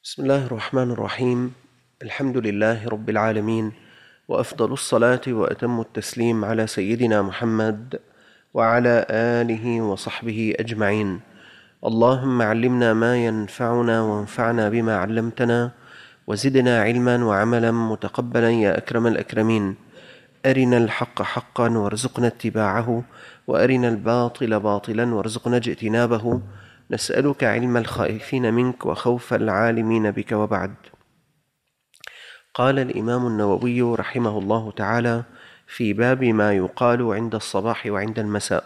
بسم الله الرحمن الرحيم. الحمد لله رب العالمين، وأفضل الصلاة وأتم التسليم على سيدنا محمد وعلى آله وصحبه أجمعين. اللهم علمنا ما ينفعنا وانفعنا بما علمتنا، وزدنا علما وعملا متقبلا يا أكرم الأكرمين. أرنا الحق حقا وارزقنا اتباعه، وأرنا الباطل باطلا وارزقنا اجتنابه. نسألك علم الخائفين منك وخوف العالمين بك، وبعد. قال الإمام النووي رحمه الله تعالى في باب ما يقال عند الصباح وعند المساء،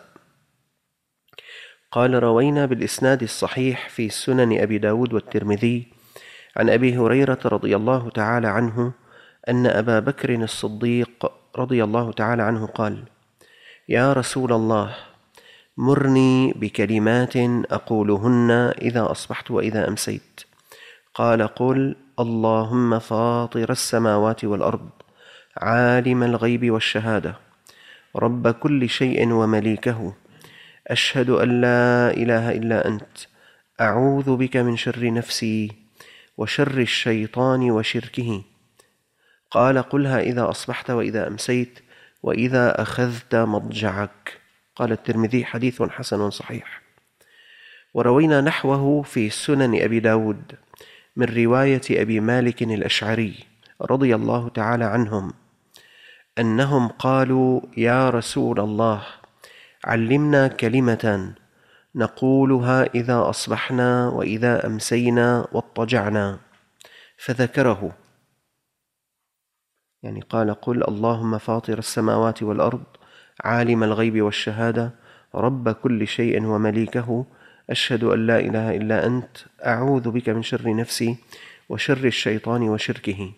قال: روينا بالإسناد الصحيح في سنن أبي داود والترمذي عن أبي هريرة رضي الله تعالى عنه أن أبا بكر الصديق رضي الله تعالى عنه قال: يا رسول الله، مرني بكلمات أقولهن إذا أصبحت وإذا أمسيت. قال: قل: اللهم فاطر السماوات والأرض، عالم الغيب والشهادة، رب كل شيء ومليكه، أشهد أن لا إله إلا أنت، أعوذ بك من شر نفسي وشر الشيطان وشركه. قال: قلها إذا أصبحت وإذا أمسيت وإذا أخذت مضجعك. قال الترمذي: حديث حسن صحيح. وروينا نحوه في سنن أبي داود من رواية أبي مالك الأشعري رضي الله تعالى عنهم أنهم قالوا: يا رسول الله، علمنا كلمة نقولها إذا أصبحنا وإذا أمسينا واضطجعنا. فذكره، يعني قال: قل: اللهم فاطر السماوات والأرض، عالم الغيب والشهادة، رب كل شيء ومليكه، أشهد أن لا إله إلا أنت، أعوذ بك من شر نفسي وشر الشيطان وشركه.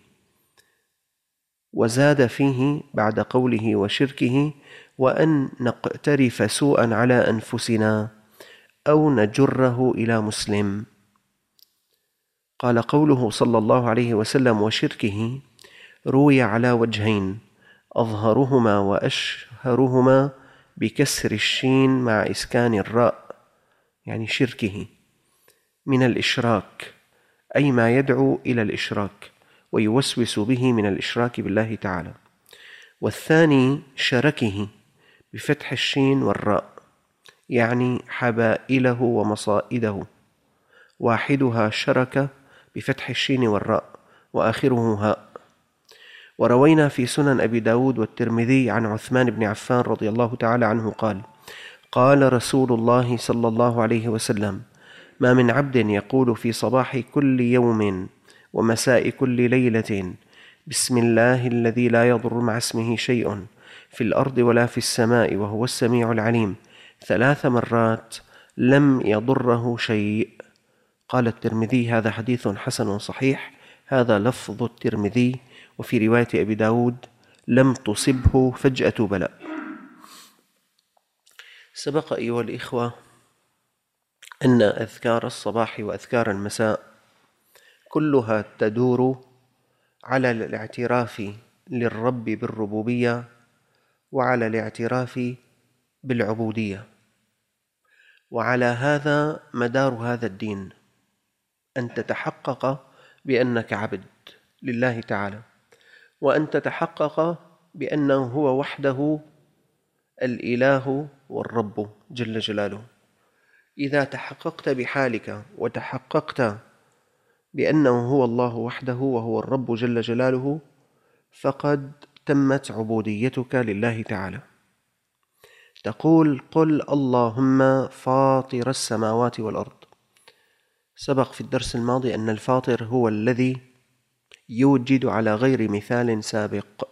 وزاد فيه بعد قوله وشركه: وأن نقترف سوءا على أنفسنا أو نجره إلى مسلم. قال: قوله صلى الله عليه وسلم وشركه روي على وجهين، أظهرهما وأشهرهما بكسر الشين مع إسكان الراء، يعني شركه، من الإشراك، أي ما يدعو إلى الإشراك ويوسوس به من الإشراك بالله تعالى. والثاني شركه بفتح الشين والراء، يعني حبائله ومصائده، واحدها شرك بفتح الشين والراء وآخره هاء. وروينا في سنن أبي داود والترمذي عن عثمان بن عفان رضي الله تعالى عنه قال: قال رسول الله صلى الله عليه وسلم: ما من عبد يقول في صباح كل يوم ومساء كل ليلة بسم الله الذي لا يضر مع اسمه شيء في الأرض ولا في السماء وهو السميع العليم 3 مرات لم يضره شيء. قال الترمذي: هذا حديث حسن صحيح. هذا لفظ الترمذي. وفي رواية أبي داود: لم تصبه فجأة بلاء. سبق أيها الإخوة أن أذكار الصباح وأذكار المساء كلها تدور على الاعتراف للرب بالربوبية وعلى الاعتراف بالعبودية، وعلى هذا مدار هذا الدين، أن تتحقق بأنك عبد لله تعالى، وأن تتحقق بأنه هو وحده الإله والرب جل جلاله. إذا تحققت بحالك وتحققت بأنه هو الله وحده وهو الرب جل جلاله، فقد تمت عبوديتك لله تعالى. تقول: قل: اللهم فاطر السماوات والأرض. سبق في الدرس الماضي أن الفاطر هو الذي يوجد على غير مثال سابق.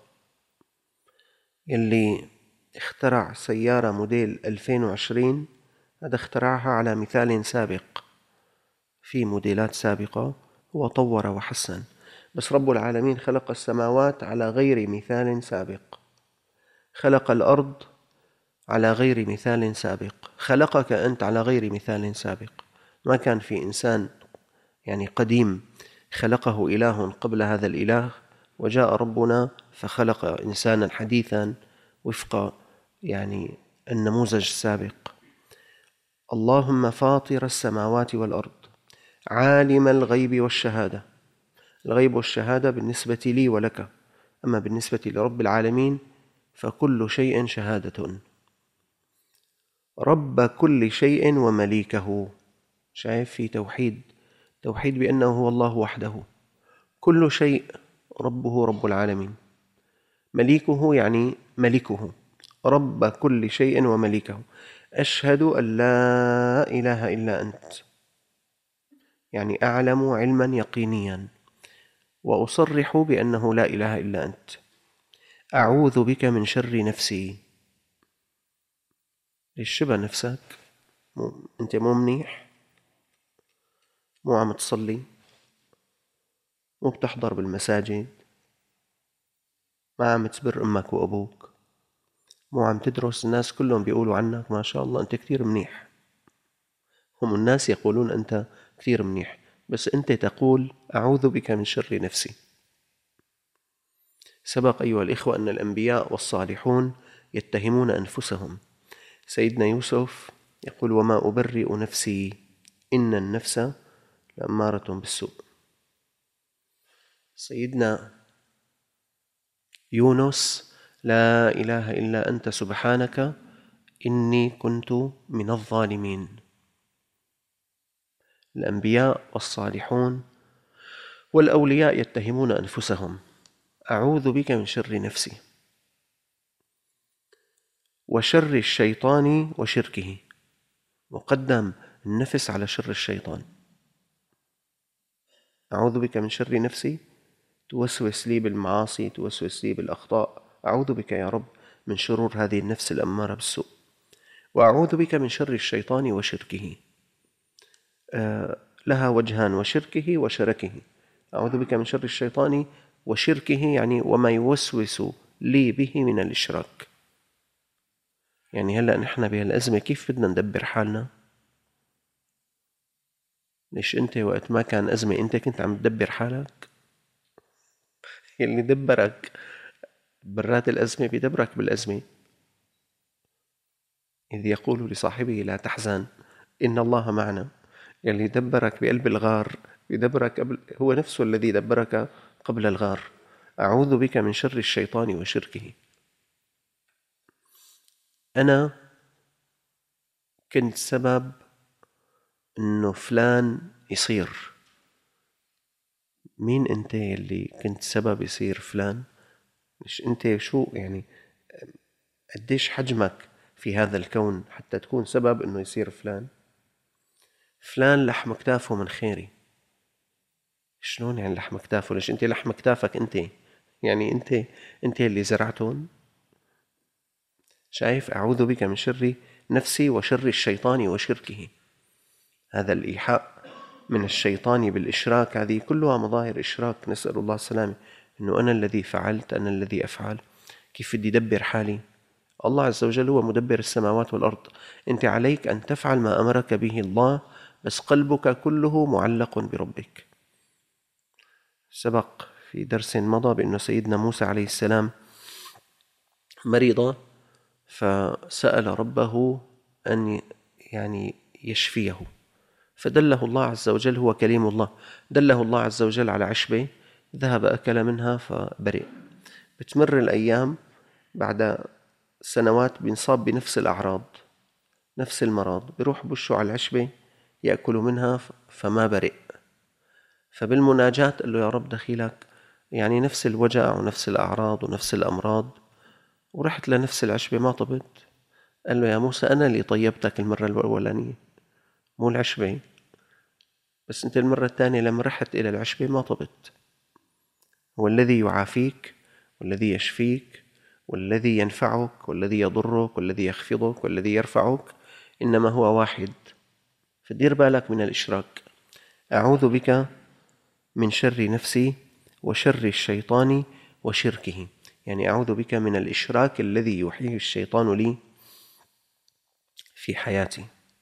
اللي اخترع سيارة موديل 2020 هذا اخترعها على مثال سابق في موديلات سابقة، هو طور وحسن، بس رب العالمين خلق السماوات على غير مثال سابق، خلق الأرض على غير مثال سابق، خلقك أنت على غير مثال سابق. ما كان في إنسان يعني قديم خلقه إله قبل هذا الإله، وجاء ربنا فخلق إنسانا حديثا وفق يعني النموذج السابق. اللهم فاطر السماوات والأرض، عالم الغيب والشهادة. الغيب والشهادة بالنسبة لي ولك، أما بالنسبة لرب العالمين فكل شيء شهادة. رب كل شيء ومليكه. شايف في توحيد بأنه هو الله وحده. كل شيء ربه رب العالمين. مليكه يعني ملكه. رب كل شيء ومليكه. أشهد أن لا إله إلا أنت، يعني أعلم علما يقينيا، وأصرح بأنه لا إله إلا أنت. أعوذ بك من شر نفسي. ليش شبه نفسك؟ أنت مو منيح، مو عم تصلي، مو بتحضر بالمساجد، ما عم تبر أمك وأبوك، مو عم تدرس. الناس كلهم بيقولوا عنك ما شاء الله أنت كتير منيح. هم الناس يقولون أنت كثير منيح، بس أنت تقول أعوذ بك من شر نفسي. سبق أيها الإخوة أن الأنبياء والصالحون يتهمون أنفسهم. سيدنا يوسف يقول وما أبرئ نفسي إن النفس لأمارة بالسوء. سيدنا يونس لا إله إلا أنت سبحانك إني كنت من الظالمين. الأنبياء والصالحون والأولياء يتهمون أنفسهم. أعوذ بك من شر نفسي وشر الشيطان وشركه. مقدم النفس على شر الشيطان. أعوذ بك من شر نفسي، توسوس لي بالمعاصي، توسوس لي بالأخطاء. أعوذ بك يا رب من شرور هذه النفس الأمارة بالسوء. وأعوذ بك من شر الشيطان وشركه. لها وجهان، وشركه وشركه. أعوذ بك من شر الشيطان وشركه، يعني وما يوسوس لي به من الإشراك. يعني هلأ نحن بهالأزمة كيف بدنا ندبر حالنا؟ ليش أنت وقت ما كان أزمة أنت كنت عم تدبر حالك؟ يلي دبرك برات الأزمة بيدبرك بالأزمة. إذ يقول لصاحبه لا تحزن إن الله معنا. يلي دبرك بقلب الغار بيدبرك هو نفسه الذي دبرك قبل الغار. أعوذ بك من شر الشيطان وشركه. أنا كنت سبب إنه فلان يصير. مين أنت اللي كنت سبب يصير فلان؟ مش أنت شو يعني قديش حجمك في هذا الكون حتى تكون سبب إنه يصير فلان؟ فلان لحم كتافه من خيري. شلون يعني لحم كتافه؟ ليش أنت لحم كتافك أنت؟ يعني أنت اللي زرعتهم؟ شايف؟ أعوذ بك من شر نفسي وشر الشيطان وشركه. هذا الإيحاء من الشيطان بالإشراك هذه كلها مظاهر إشراك، نسأل الله السلامة. إنه أنا الذي فعلت، أنا الذي أفعل. كيف بدي أدبر حالي؟ الله عز وجل هو مدبر السماوات والأرض. أنت عليك أن تفعل ما أمرك به الله، بس قلبك كله معلق بربك. سبق في درس مضى بأن سيدنا موسى عليه السلام مريض، فسأل ربه أن يعني يشفيه، فدله الله عز وجل، هو كليم الله، دله الله عز وجل على عشبة، ذهب أكل منها فبرئ. بتمر الأيام، بعد سنوات بينصاب بنفس الأعراض، نفس المرض، بيروح بشه على العشبة يأكل منها فما برئ. فبالمناجاة قال له يا رب دخيلك يعني نفس الوجع ونفس الأعراض ونفس الأمراض، ورحت لنفس العشبة ما طبت. قال له يا موسى أنا اللي طيبتك المرة الأولانية، مو العشبة، بس أنت المرة الثانية لما رحت إلى العشبة ما طبت. هو الذي يعافيك والذي يشفيك والذي ينفعك والذي يضرك والذي يخفضك والذي يرفعك إنما هو واحد. فدير بالك من الإشراك. أعوذ بك من شر نفسي وشر الشيطان وشركه، يعني أعوذ بك من الإشراك الذي يوحيه الشيطان لي في حياتي.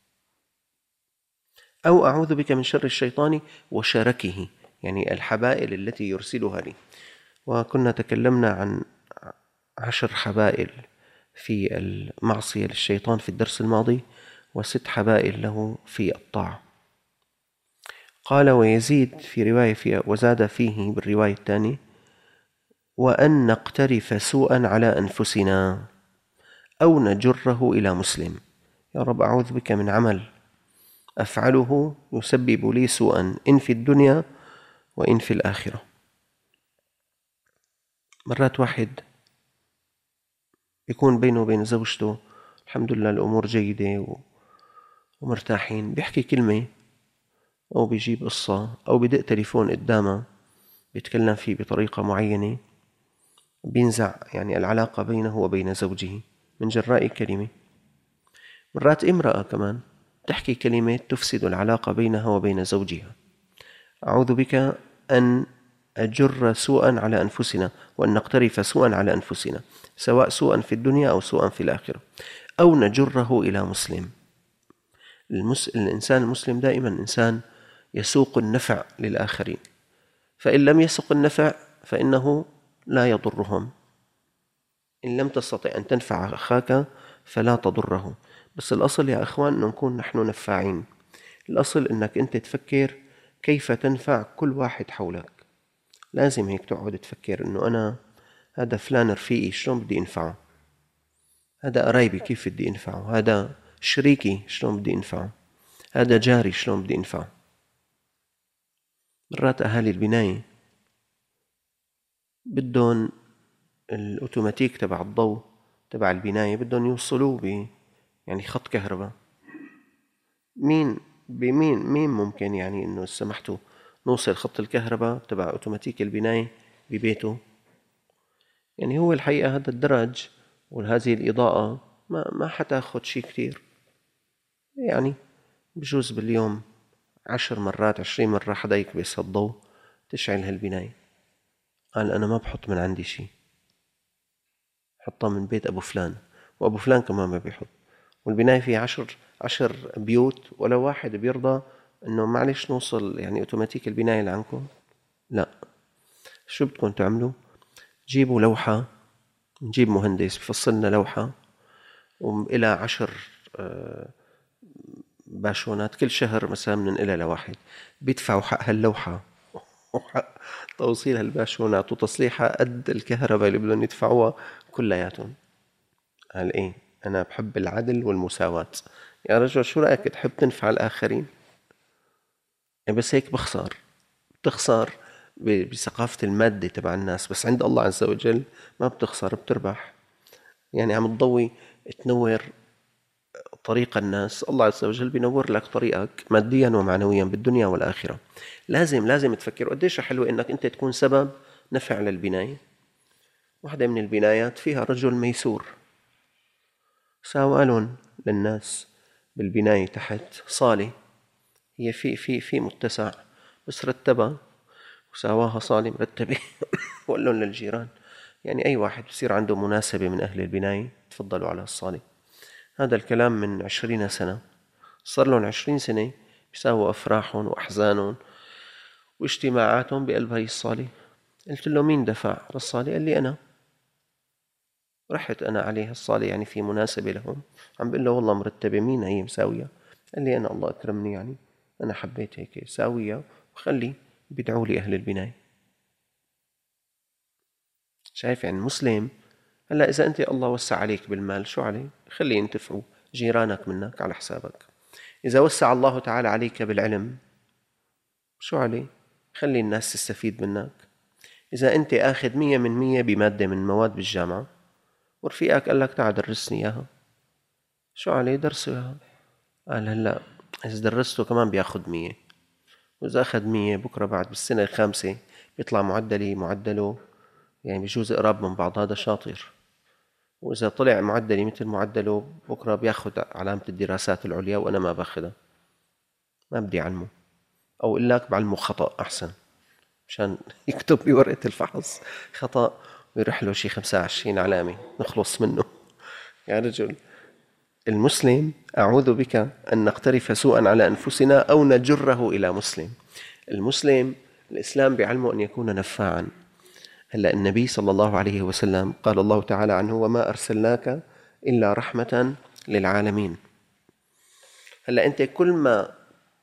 أو أعوذ بك من شر الشيطان وشركه، يعني الحبائل التي يرسلها لي. وكنا تكلمنا عن 10 حبائل في المعصية للشيطان في الدرس الماضي، و6 حبائل له في الطاعة. قال ويزيد في رواية وزاد فيه بالرواية الثانية: وأن نقترف سوءا على أنفسنا أو نجره إلى مسلم. يا رب أعوذ بك من عمل أفعله يسبب لي سوءا إن في الدنيا وإن في الآخرة. مرات واحد يكون بينه وبين زوجته الحمد لله الأمور جيدة ومرتاحين، بيحكي كلمة أو بيجيب قصة أو بدق تليفون قدامه بيتكلم فيه بطريقة معينة، بينزع يعني العلاقة بينه وبين زوجه من جراء كلمة. مرات امرأة كمان تحكي كلمة تفسد العلاقة بينها وبين زوجها. أعوذ بك أن أجر سوءا على أنفسنا وأن نقترف سوءا على أنفسنا، سواء سوءا في الدنيا أو سوءا في الآخرة، أو نجره إلى مسلم. الإنسان المسلم دائما إنسان يسوق النفع للآخرين، فإن لم يسوق النفع فإنه لا يضرهم. إن لم تستطع أن تنفع أخاك فلا تضره. بس الأصل يا أخوان أن نكون نحن نفاعين. الأصل أنك أنت تفكر كيف تنفع كل واحد حولك. لازم هيك تقعد تفكر أنه أنا هذا فلان رفيقي شلون بدي أنفعه، هذا قرايبي كيف بدي أنفعه، هذا شريكي شلون بدي أنفعه، هذا جاري شلون بدي أنفعه. مرات أهالي البناية بدهم الأوتوماتيك تبع الضوء تبع البناية بدهم يوصلوه يعني خط كهرباء. مين ممكن يعني إنه سمحتوا نوصل خط الكهرباء تبع أوتوماتيك البناية ببيته؟ يعني هو الحقيقة هذا الدرج وهذه الإضاءة ما حتاخد شيء كتير، يعني بجوز باليوم 10 مرات 20 مرة حدا يكبس هالضوء تشعل هالبناية. قال أنا ما بحط من عندي شيء، حطها من بيت أبو فلان، وأبو فلان كمان ما بيحط، والبناية فيها 10 بيوت ولا واحد بيرضى إنه معلش نوصل يعني أوتوماتيك البناية لعنكم. لا، شو بدكم تعملوا؟ جيبوا لوحة، نجيب مهندس بفصلنا لوحة وإلى 10 باشونات، كل شهر مثلا بننقلها لواحد بيدفعوا حق هاللوحة وحق توصيل هالباشونات وتصليحها قد الكهرباء اللي بدهم يدفعوها كلياتهم. قال إيه؟ أنا بحب العدل والمساواة. يا رجل شو رأيك تحب تنفع الآخرين؟ بس هيك بتخسر بثقافة المادة تبع الناس، بس عند الله عز وجل ما بتخسر، بتربح. يعني عم تضوي تنور طريق الناس، الله عز وجل بينور لك طريقك ماديا ومعنويا بالدنيا والآخرة. لازم تفكر قديش حلو انك انت تكون سبب نفع للبناية. واحدة من البنايات فيها رجل ميسور، ساوالون للناس بالبناية تحت صالة، هي في متسع، بس رتبها وساواها صالة مرتبة وقال لهم للجيران يعني أي واحد بصير عنده مناسبة من أهل البناية تفضلوا على الصالة. هذا الكلام من 20 سنة، صار لهم 20 سنة بيساووا أفراحهم وأحزانهم واجتماعاتهم بقلب هاي الصالة. قلت له مين دفع للصالة؟ قال لي أنا. رحت أنا عليها الصالة يعني في مناسبة لهم، عم بقول له والله مرتبة، مين هي مساوية؟ قال لي أنا، الله أكرمني يعني أنا حبيت هيك ساوية وخلي بيدعوا لي أهل البناية. شايف يعني مسلم. هلا إذا أنت الله وسع عليك بالمال شو عليه؟ خلي ينتفعوا جيرانك منك على حسابك. إذا وسع الله تعالى عليك بالعلم شو عليه؟ خلي الناس تستفيد منك. إذا أنت آخذ 100% بمادة من المواد بالجامعة ورفيقك قال لك تعال درسني إياها، شو عليه؟ درسه إياها. قال هلا إذا درسته كمان بياخذ 100، وإذا أخذ 100 بكرة بعد بالسنة الخامسة بيطلع معدله يعني بيجوز قراب من بعض، هذا شاطر. وإذا طلع معدلي مثل معدله بكرة بياخذ علامة الدراسات العليا وأنا ما باخذها، ما بدي أعلمه، أو إلا بعلمه خطأ أحسن مشان يكتب بورقة الفحص خطأ ويروح له شي 25 علامة نخلص منه. يا رجل المسلم أعوذ بك أن نقترف سوءا على أنفسنا أو نجره إلى مسلم. المسلم الإسلام بيعلمه أن يكون نفاعا. هلأ النبي صلى الله عليه وسلم قال الله تعالى عنه وما أرسلناك إلا رحمة للعالمين. هلأ أنت كل ما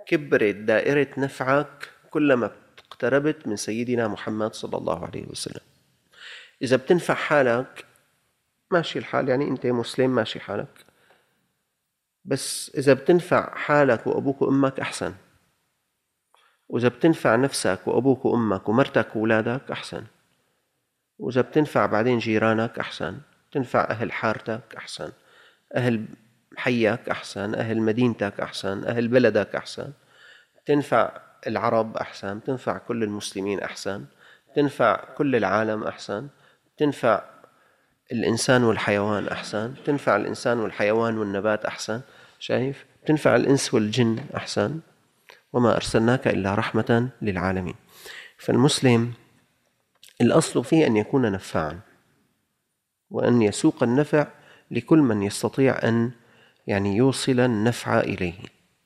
كبرت دائرة نفعك كلما اقتربت من سيدنا محمد صلى الله عليه وسلم. إذا بتنفع حالك ماشي الحال، يعني أنت مسلم ماشي حالك، بس إذا بتنفع حالك وأبوك وأمك أحسن، وإذا بتنفع نفسك وأبوك وأمك ومرتك وأولادك أحسن، وإذا بتنفع بعدين جيرانك أحسن، تنفع أهل حارتك أحسن، أهل حيك أحسن، أهل مدينتك أحسن، أهل بلدك أحسن، تنفع العرب أحسن، تنفع كل المسلمين أحسن، تنفع كل العالم أحسن، تنفع الإنسان والحيوان أحسن، تنفع الإنسان والحيوان والنبات أحسن، شايف؟ تنفع الإنس والجن أحسن، وما أرسلناك إلا رحمة للعالمين. فالمسلم الأصل فيه أن يكون نفاعا، وأن يسوق النفع لكل من يستطيع أن يوصل النفع إليه.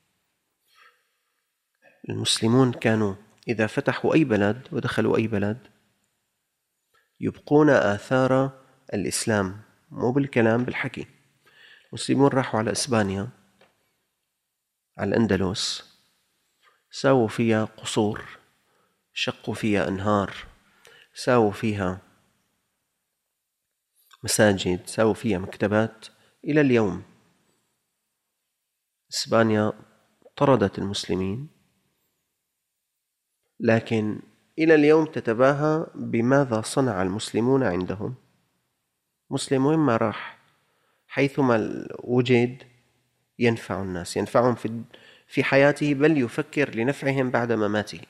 المسلمون كانوا إذا فتحوا أي بلد ودخلوا أي بلد يبقون آثار الإسلام، مو بالكلام، بالحكي. المسلمون راحوا على إسبانيا، على الأندلس، ساووا فيها قصور، شقوا فيها أنهار، ساووا فيها مساجد، ساووا فيها مكتبات. إلى اليوم إسبانيا طردت المسلمين، لكن إلى اليوم تتباهى بماذا صنع المسلمون عندهم. مسلم وين ما راح، حيثما وجد، ينفع الناس، ينفعهم في حياته، بل يفكر لنفعهم بعد مماته.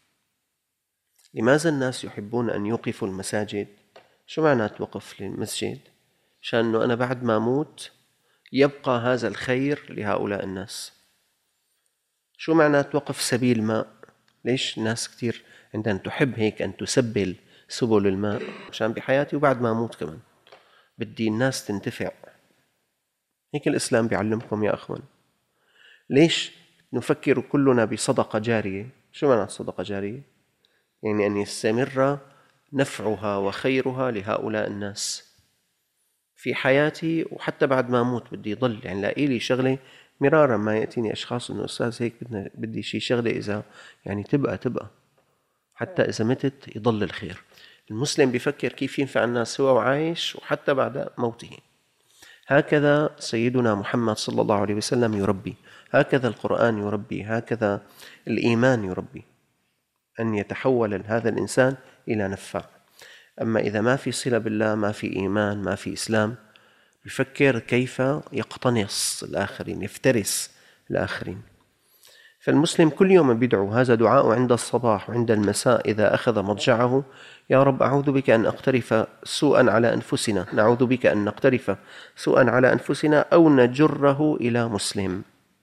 لماذا الناس يحبون أن يوقفوا المساجد؟ شو معنى توقف للمسجد؟ عشان أنا بعد ما أموت يبقى هذا الخير لهؤلاء الناس. شو معنى توقف سبيل ماء؟ ليش الناس كتير عندها تحب هيك أن تسبل سبل الماء؟ عشان بحياتي وبعد ما أموت كمان بدي الناس تنتفع. هيك الإسلام بيعلمكم يا أخوان. ليش نفكر كلنا بصدقة جارية؟ شو معنى صدقة جارية؟ يعني أن يستمر نفعها وخيرها لهؤلاء الناس في حياتي، وحتى بعد ما أموت بدي يضل. يعني لإلي شغلة مرارا ما يأتيني أشخاص إنه أستاذ هيك بدي شي شغلة إذا تبقى حتى إذا متت يضل الخير. المسلم بيفكر كيف ينفع الناس هو وعايش وحتى بعد موته. هكذا سيدنا محمد صلى الله عليه وسلم يربي، هكذا القرآن يربي، هكذا الإيمان يربي، أن يتحول هذا الإنسان إلى نفع. أما إذا ما في صلة بالله، ما في إيمان، ما في إسلام، يفكر كيف يقتنص الآخرين، يفترس الآخرين. فالمسلم كل يوم بيدعو، هذا دعاء عند الصباح وعند المساء إذا أخذ مضجعه: يا رب أعوذ بك أن نقترف سوءا على أنفسنا، نعوذ بك أن نقترف سوءا على أنفسنا أو نجره إلى مسلم.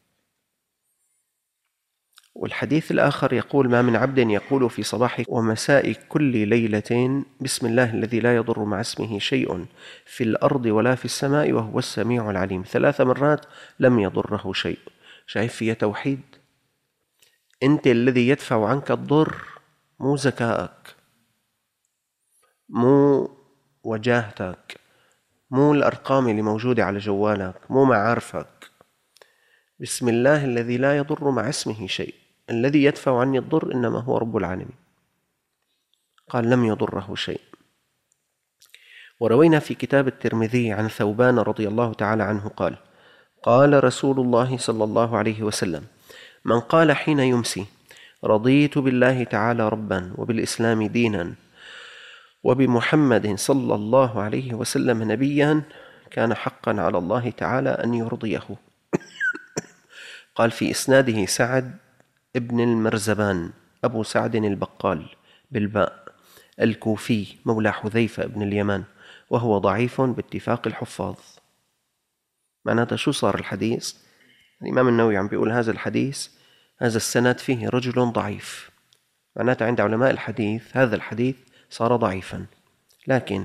والحديث الآخر يقول: ما من عبد يقول في صباح ومساء كل ليلة بسم الله الذي لا يضر مع اسمه شيء في الأرض ولا في السماء وهو السميع العليم 3 مرات لم يضره شيء. شايف فيها توحيد؟ أنت الذي يدفع عنك الضر، مو ذكائك، مو وجاهتك، مو الأرقام اللي موجودة على جوالك، مو معارفك. بسم الله الذي لا يضر مع اسمه شيء، الذي يدفع عني الضر إنما هو رب العالمين. قال: لم يضره شيء. وروينا في كتاب الترمذي عن ثوبان رضي الله تعالى عنه قال: قال رسول الله صلى الله عليه وسلم: من قال حين يمسي: رضيت بالله تعالى ربا وبالإسلام دينا وبمحمد صلى الله عليه وسلم نبيا، كان حقا على الله تعالى أن يرضيه. قال في إسناده سعد ابن المرزبان أبو سعد البقال بالباء الكوفي مولى حذيفة ابن اليمان، وهو ضعيف باتفاق الحفاظ. معناتها شو صار الحديث؟ الإمام النووي عم بيقول هذا الحديث، هذا السند فيه رجل ضعيف. معناتها عند علماء الحديث هذا الحديث صار ضعيفا. لكن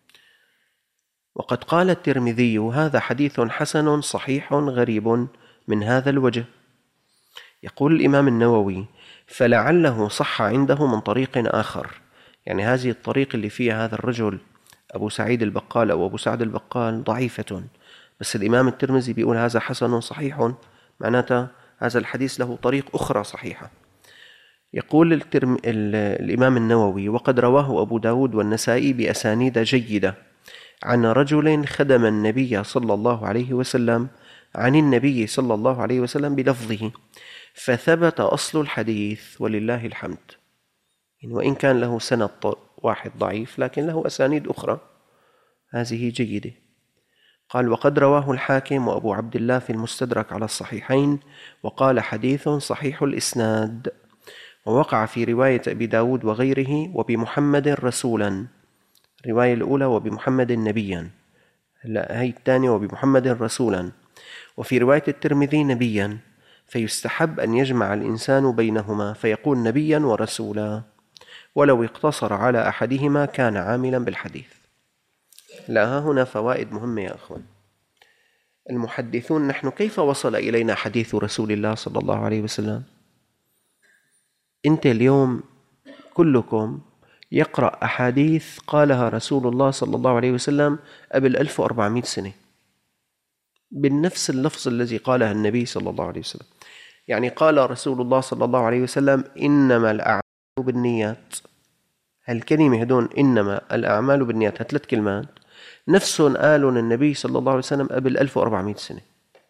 وقد قال الترمذي: هذا حديث حسن صحيح غريب من هذا الوجه. يقول الإمام النووي: فلعله صح عنده من طريق آخر. يعني هذه الطريق اللي فيها هذا الرجل أبو سعيد البقال أو أبو سعد البقال ضعيفة، بس الإمام الترمذي بيقول هذا حسن صحيح، معناته هذا الحديث له طريق أخرى صحيحة. يقول الإمام النووي: وقد رواه أبو داود والنسائي بأسانيد جيدة عن رجل خدم النبي صلى الله عليه وسلم عن النبي صلى الله عليه وسلم بلفظه، فثبت أصل الحديث ولله الحمد. يعني وإن كان له سند واحد ضعيف، لكن له أسانيد أخرى هذه جيدة. قال: وقد رواه الحاكم وأبو عبد الله في المستدرك على الصحيحين، وقال: حديث صحيح الإسناد. ووقع في رواية أبي داود وغيره: وبمحمد رسولا. الرواية الأولى وبمحمد نبيا، لا، هي الثانية وبمحمد رسولا. وفي رواية الترمذي نبيا، فيستحب أن يجمع الإنسان بينهما فيقول نبيا ورسولا، ولو اقتصر على أحدهما كان عاملا بالحديث. لا، هنا فوائد مهمة يا أخوان. المحدثون نحن كيف وصل إلينا حديث رسول الله صلى الله عليه وسلم؟ أنت اليوم كلكم يقرأ أحاديث قالها رسول الله صلى الله عليه وسلم قبل 1400 سنة بالنفس اللفظ الذي قاله النبي صلى الله عليه وسلم. يعني قال رسول الله صلى الله عليه وسلم: إنما الأعمال بالنيات. هالكلمة هدون إنما الأعمال بالنيات، هالثلاث كلمات نفسهم قالهم النبي صلى الله عليه وسلم قبل 1400 سنة.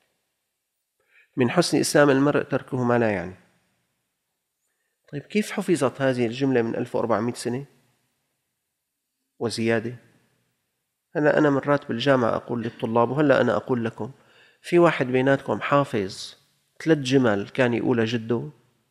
من حسن إسلام المرء تركه ما لا يعني. طيب كيف حفظت هذه الجملة من 1400 سنة وزيادة؟ هلأ أنا مرات بالجامعة أقول للطلاب، وهلأ أنا أقول لكم: في واحد بيناتكم حافظ 3 جمل كان يقولها جده؟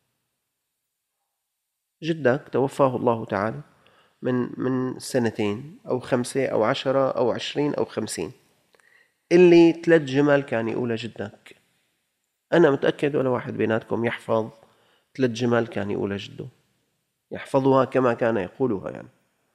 جدك توفاه الله تعالى من 2 أو 5 أو 10 أو 20 أو 50، اللي 3 جمل كان يقولها جدك. أنا متأكد ولا واحد بيناتكم يحفظ 3 جمل كان يقولها جده، يحفظها كما كان يقولها يعني.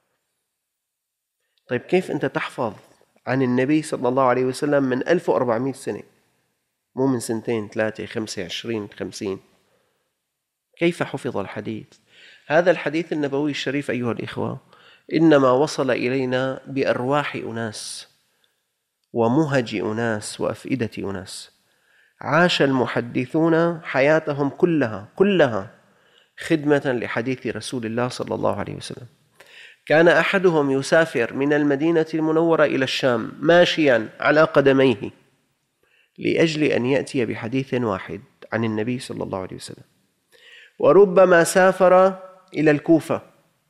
طيب كيف أنت تحفظ عن النبي صلى الله عليه وسلم من 1400 سنة، مو من 2 3 5 20 50؟ كيف حفظ الحديث؟ هذا الحديث النبوي الشريف أيها الإخوة إنما وصل إلينا بأرواح أناس ومهج أناس وأفئدة أناس. عاش المحدثون حياتهم كلها خدمة لحديث رسول الله صلى الله عليه وسلم. كان أحدهم يسافر من المدينة المنورة إلى الشام ماشيا على قدميه لأجل أن يأتي بحديث واحد عن النبي صلى الله عليه وسلم، وربما سافر إلى الكوفة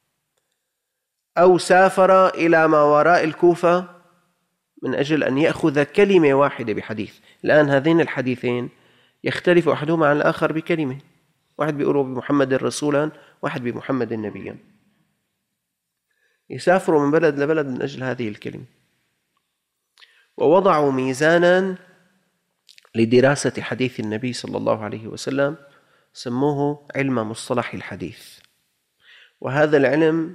أو سافر إلى ما وراء الكوفة من أجل أن يأخذ كلمة واحدة بحديث. الآن هذين الحديثين يختلف أحدهما عن الآخر بكلمة، واحد بيقولوا بمحمد رسولا، واحد بمحمد نبيا. يسافروا من بلد لبلد من أجل هذه الكلمة. ووضعوا ميزانا لدراسة حديث النبي صلى الله عليه وسلم سموه علم مصطلح الحديث. وهذا العلم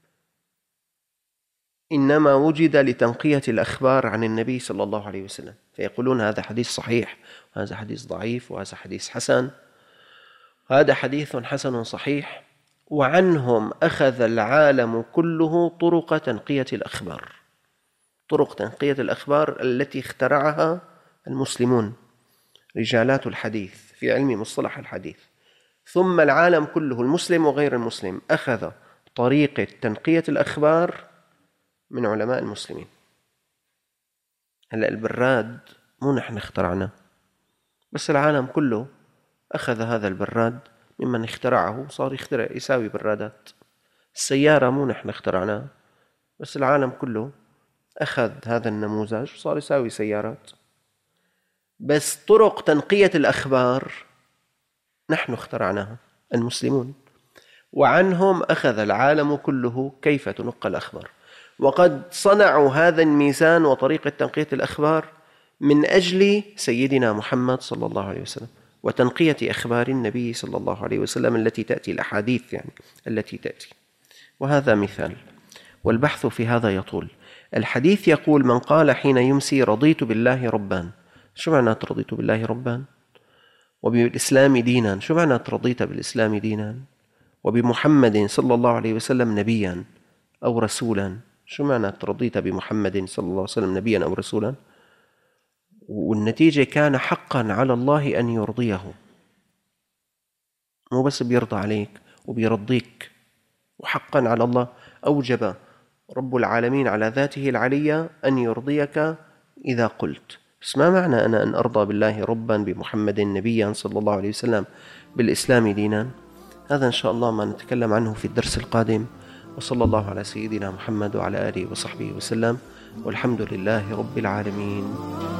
إنما وجد لتنقية الأخبار عن النبي صلى الله عليه وسلم، فيقولون هذا حديث صحيح، وهذا حديث ضعيف، وهذا حديث حسن، هذا حديث حسن صحيح. وعنهم أخذ العالم كله طرق تنقية الأخبار، طرق تنقية الأخبار التي اخترعها المسلمون رجالات الحديث في علم مصطلح الحديث. ثم العالم كله المسلم وغير المسلم أخذ طريقة تنقية الأخبار من علماء المسلمين. هلأ البراد مو نحن اخترعناه، بس العالم كله أخذ هذا البراد ممن اخترعه، صار يساوي برادات. السيارة مو نحن اخترعناه، بس العالم كله أخذ هذا النموذج وصار يساوي سيارات. بس طرق تنقية الأخبار نحن اخترعناها المسلمون، وعنهم أخذ العالم كله كيف تنقى الأخبار. وقد صنعوا هذا الميزان وطريقة تنقية الأخبار من أجل سيدنا محمد صلى الله عليه وسلم، وتنقية أخبار النبي صلى الله عليه وسلم التي تأتي، الأحاديث يعني التي تأتي. وهذا مثال، والبحث في هذا يطول. الحديث يقول: من قال حين يمسي رضيت بالله ربا. شو معنى رضيت بالله ربا؟ وبالإسلام دينا. شو معنى رضيت بالإسلام دينا؟ وبمحمد صلى الله عليه وسلم نبيا أو رسولا. شو معنى رضيت بمحمد صلى الله عليه وسلم نبيا أو رسولا؟ والنتيجة كان حقا على الله أن يرضيه. مو بس بيرضى عليك وبيرضيك، وحقا على الله أوجب رب العالمين على ذاته العلية أن يرضيك إذا قلت. بس ما معنى أنا أن أرضى بالله ربا، بمحمد نبيا صلى الله عليه وسلم، بالإسلام دينا؟ هذا إن شاء الله ما نتكلم عنه في الدرس القادم. وصلى الله على سيدنا محمد وعلى آله وصحبه وسلم، والحمد لله رب العالمين.